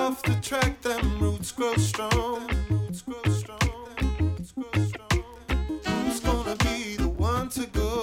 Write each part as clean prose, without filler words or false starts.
off the track, them roots grow strong. Who's gonna be the one to go?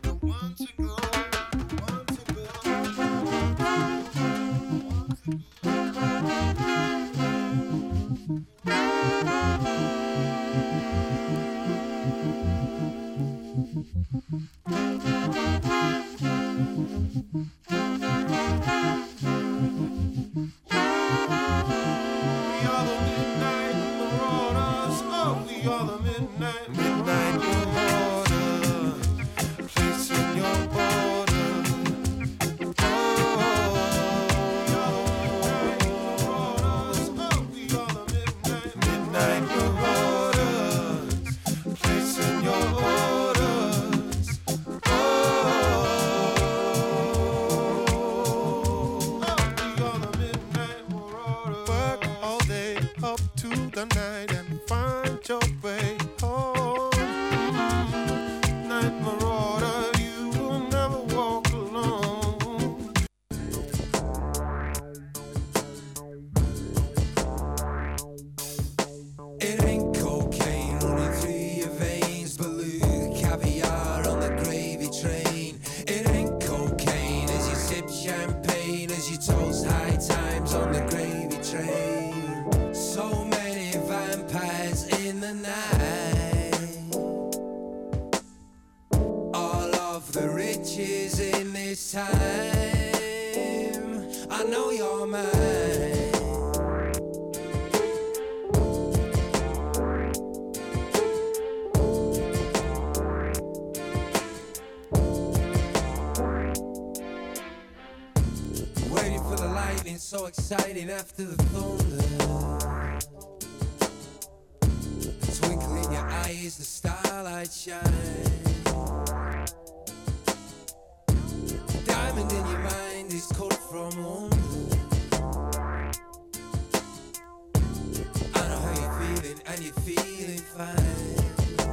So exciting after the thunder, twinkle in your eyes, the starlight shine. The diamond in your mind is cut from wonder. I know how you're feeling, and you're feeling fine.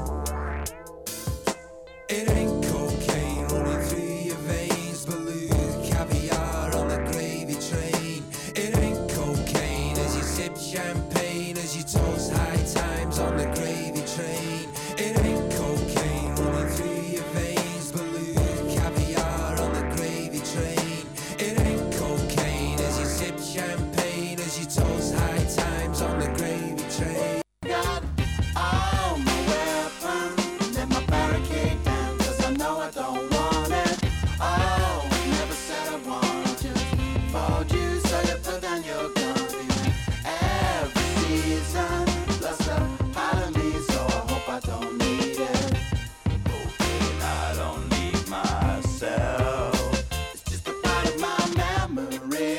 It ain't cocaine running through your veins, blue caviar on the gravy train. It ain't cocaine as you sip champagne, as you toast high times on the gravy train. It ain't cocaine running through your veins, blue caviar on the gravy train. It ain't cocaine as you sip champagne, as you toast high times on the gravy train. Got all my weapons, let my barricade down, 'cause I know I don't want it. Oh, we never said I want you. Fought you, so you put down your gun. Every season, plus a part of me, so I hope I don't need it. Hoping I don't need myself. It's just a part of my memory.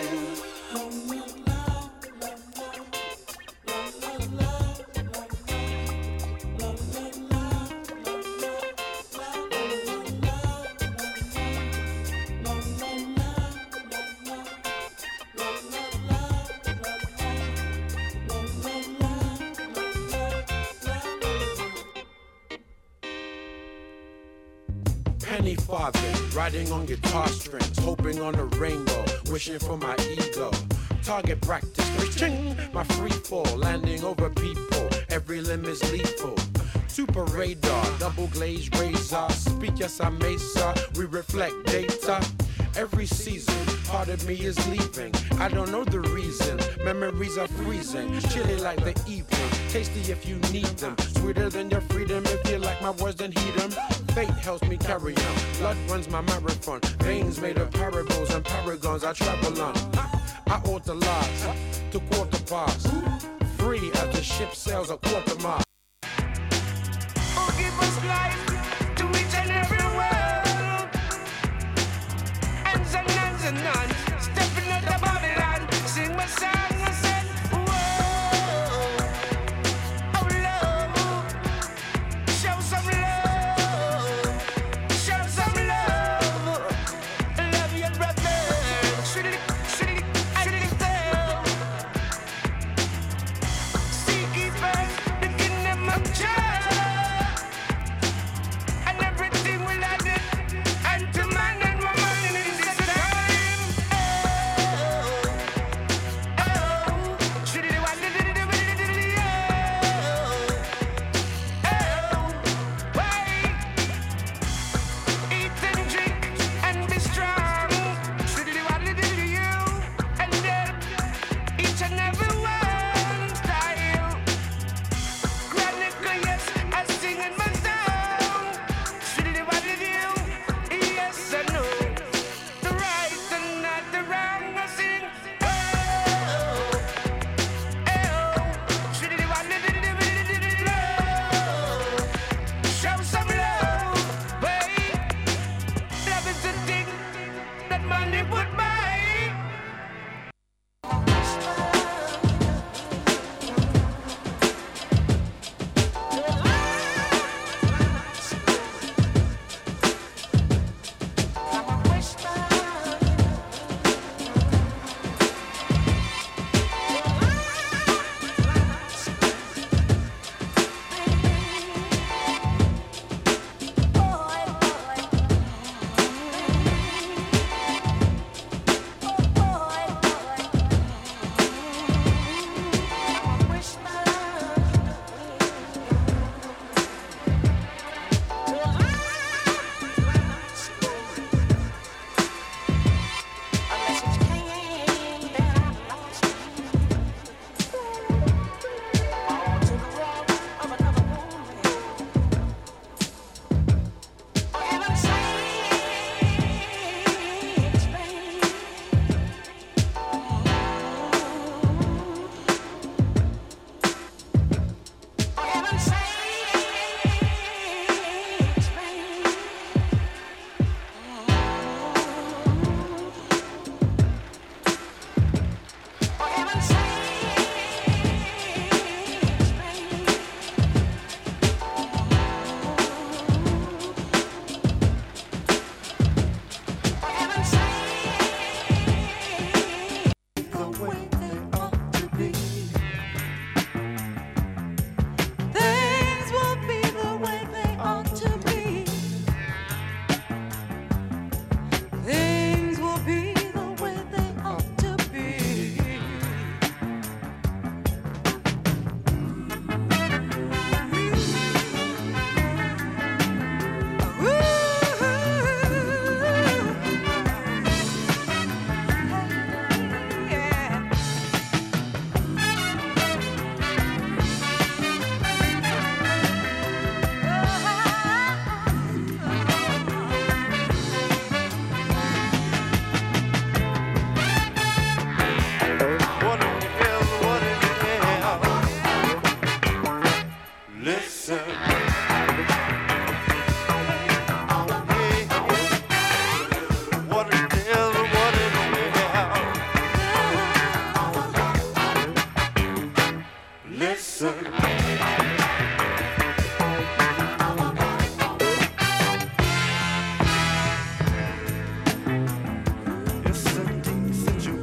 Penny farthing, riding on guitar strings, hoping on a rainbow, wishing for my ego. Target practice, reaching my free fall, landing over people, every limb is lethal. Super radar, double glazed razor, speak yes I may sir, we reflect data. Every season, part of me is leaving. I don't know the reason. Memories are freezing, chilly like the evening. Tasty if you need them, sweeter than your freedom. If you like my words, then heed them. Fate helps me carry on. Blood runs my marathon. Veins made of parables and paragons. I travel on. I ought to last to quarter past. Free as the ship sails a quarter mile. Oh, give us life to each and every world. And none, stepping out of Babylon, sing my song, I said, whoa, oh love, show some love, love your brother, shriek, seek ye first the kingdom of Jah, and everything will add it unto man and woman in this time.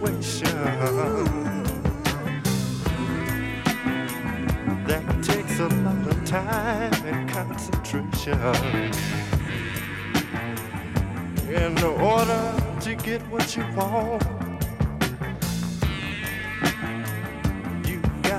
situation. That takes a lot of time and concentration. In order to get what you want, you got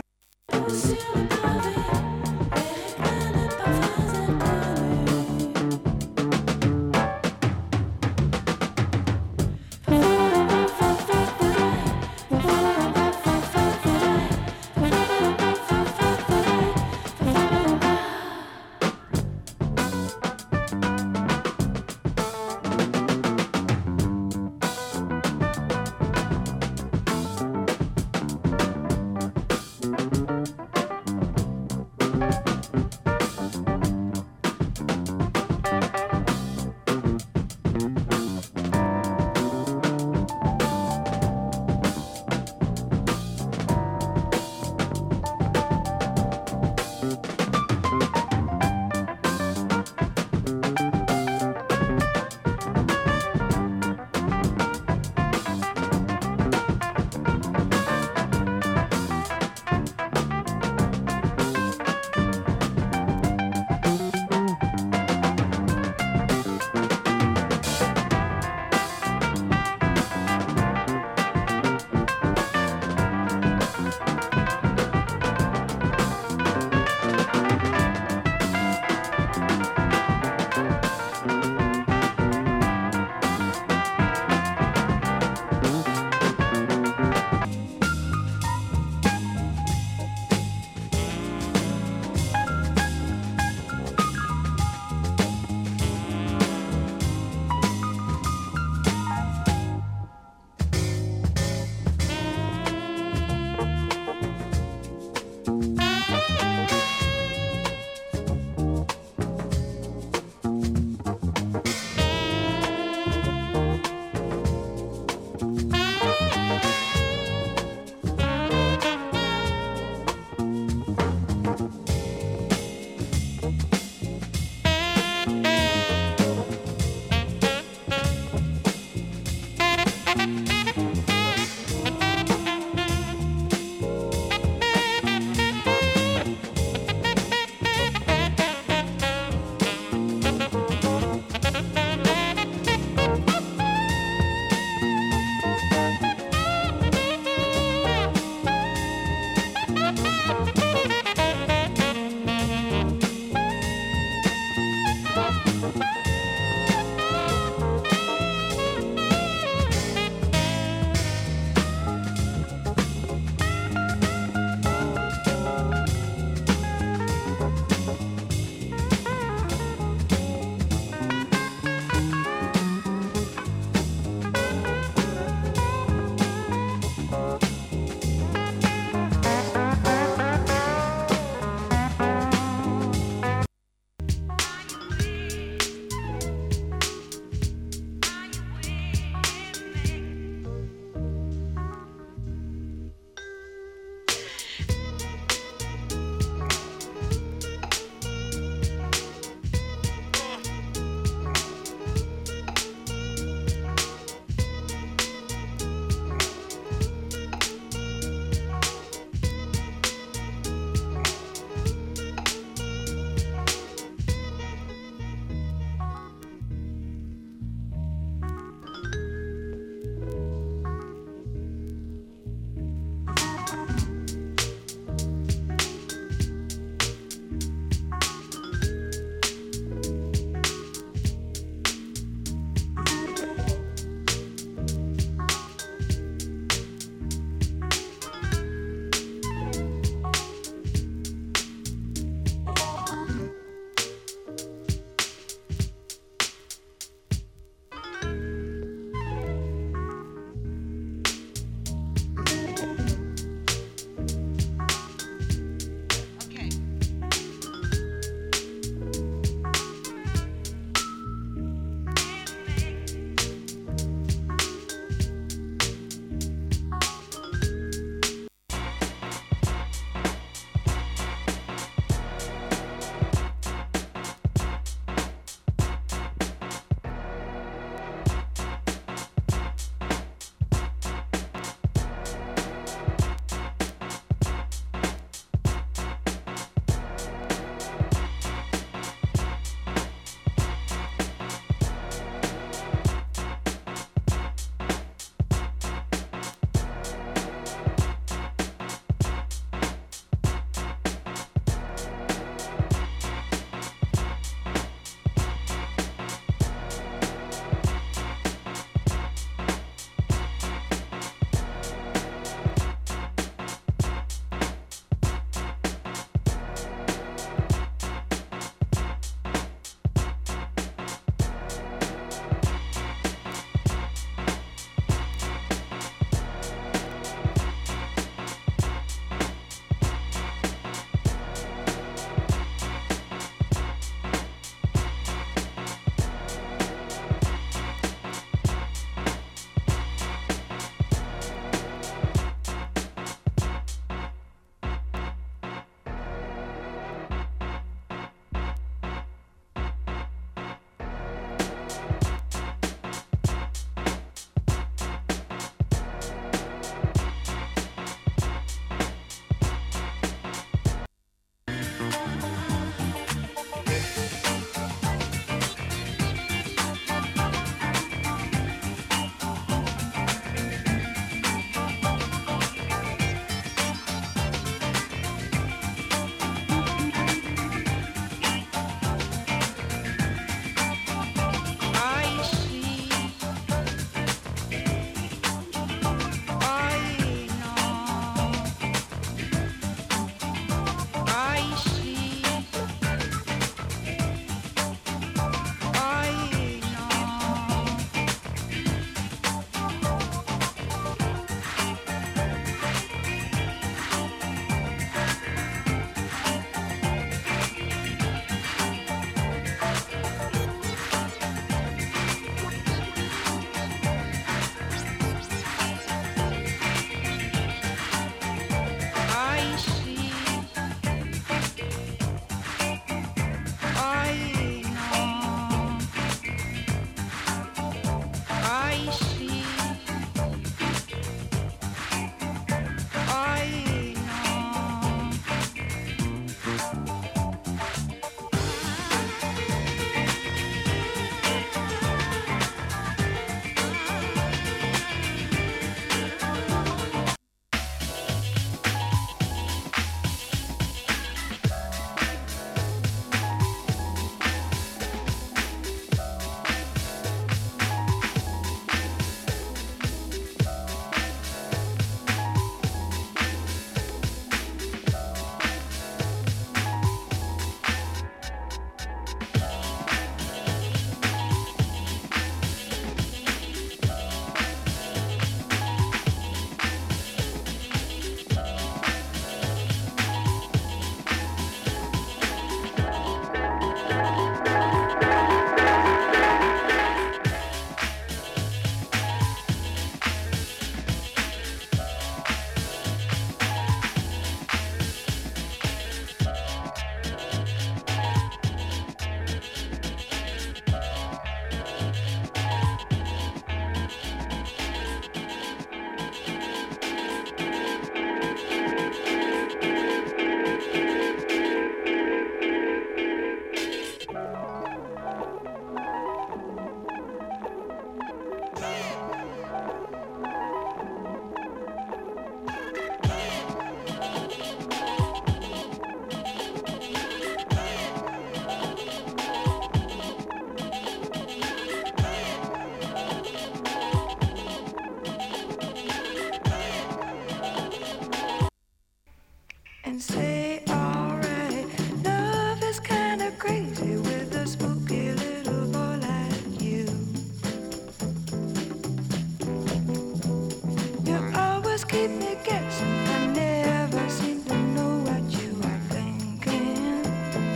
just keep me guessing. I never seem to know what you are thinking.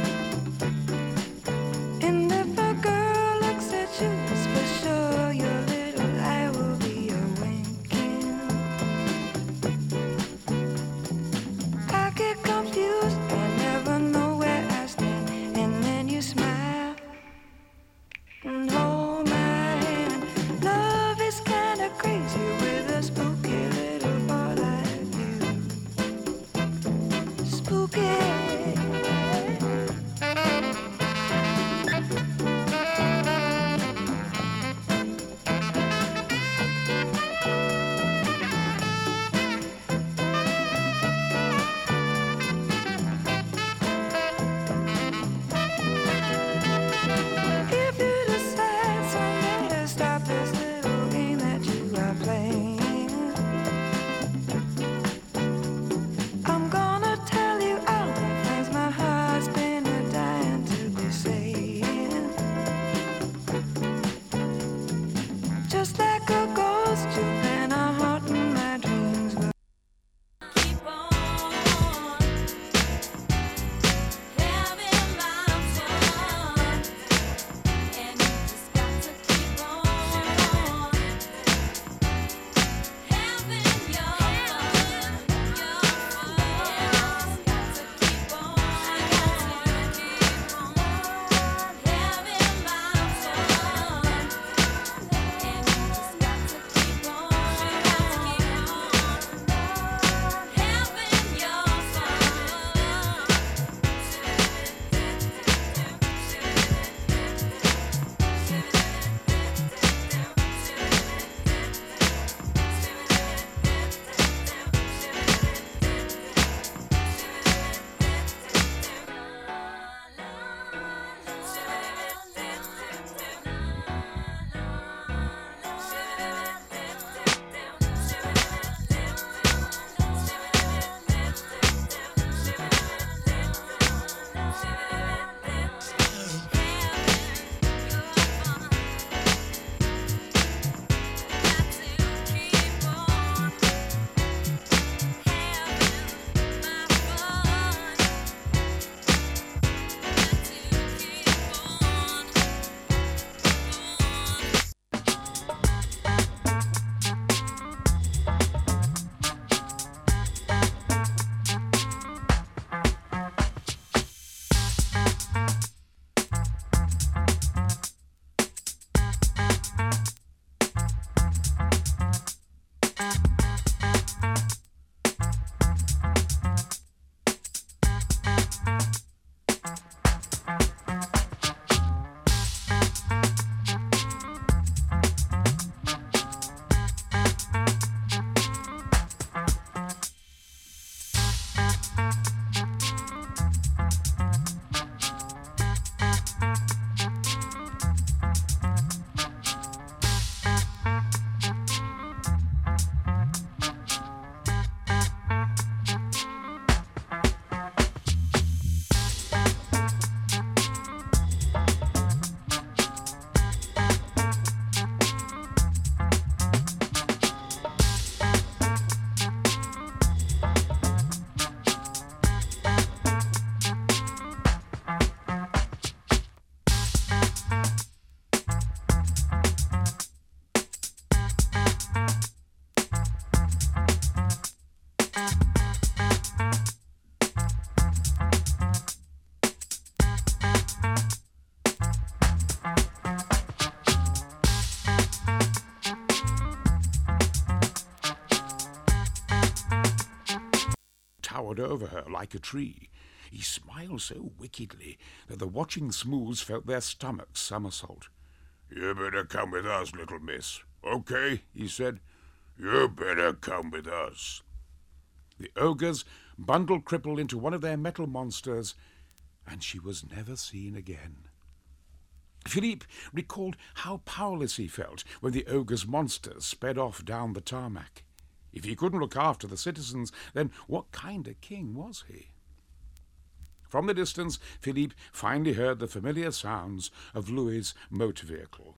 And if a girl looks at you, it's for sure your little eye will be a winking. I get confused, I never know where I stand. And then you smile and hold my hand. Love is kinda crazy with a spooky little boy like you. Spooky. If you decide someday to stop this little game that you are playing, I'm gonna tell you all the things my heart's been dying to be saying. Just like a ghost, you've been a haunting my dreams. But Keep on having my fun, and you just got to keep on having your fun, your fun. Got to keep on having my fun, and you just got to keep on having towered over her like a tree. He smiled so wickedly that the watching Smooths felt their stomachs somersault. "You better come with us, little miss. Okay," he said. "You better come with us." The ogres bundled Cripple into one of their metal monsters, and she was never seen again. Philippe recalled how powerless he felt when the ogre's monsters sped off down the tarmac. If he couldn't look after the citizens, then what kind of king was he? From the distance, Philippe finally heard the familiar sounds of Louis's motor vehicle.